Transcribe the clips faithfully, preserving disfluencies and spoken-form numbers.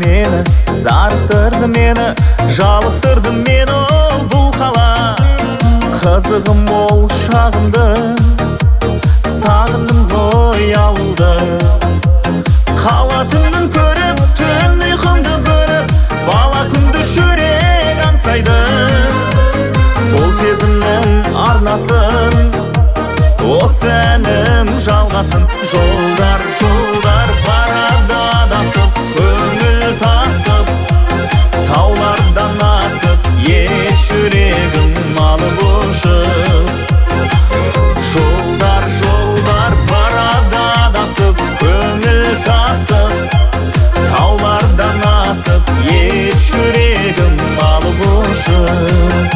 мені, зарықтырды мені, жалықтырды мені бұл қала. Қызығым ол шағымды, сағындым ғой ауылды. Қала түнін көріп, түн ұйқымды бөліп, бала күнді жүрек аңсайды. Сол сезімнің арнасын, осы әнім жалғасын. Жолдар, жолдар барады адасып, көңіл тасып, таулардан асып, ет жүрегім алып ұшып. Жолдар, жолдар барады адасып, көңіл тасып, таулардан асып, ет жүрегім алып ұшып.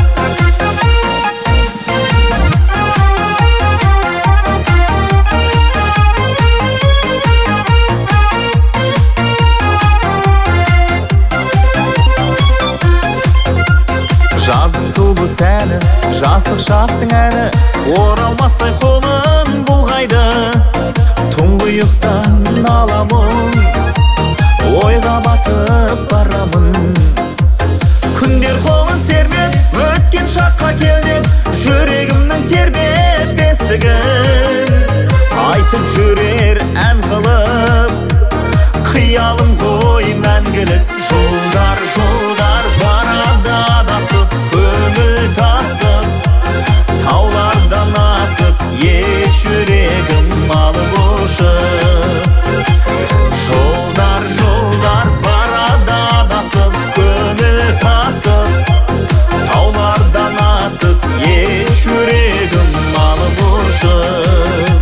Жаздың сұлу сәні, жастық шақтың әні, оралмастай қолын бұлғайды. Тұңғиықтан аламын, ойға батып барамын. Күндер қолын сермеп, өткен шаққа келден, жүрегімнің тербеп бесігін. Айтып жүрер ән қылып, қиялым ғой мәңгілік. Жолдар, жолдар барады адасып, көңіл тасып, таулардан асып, ет жүрегім алып ұшып. Жолдар, жолдар барады адасып, көңіл тасып, таулардан асып, ет жүрегім алып ұшып.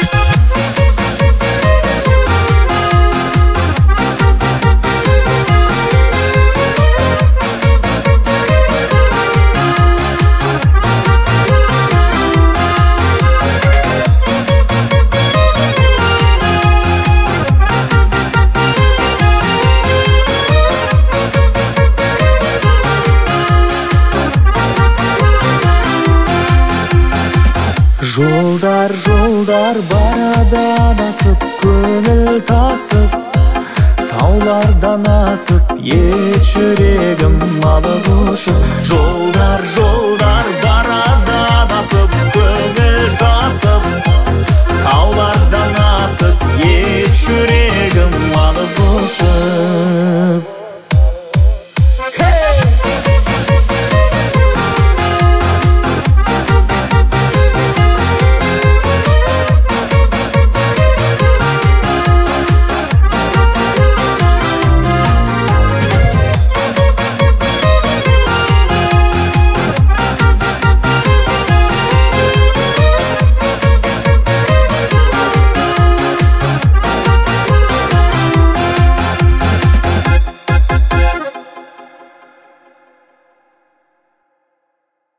Жолдар, жолдар барады адасып, көңіл тасып, таулардан асып, ет жүрегім алып ұшып. Жолдар, жолдар барады адасып,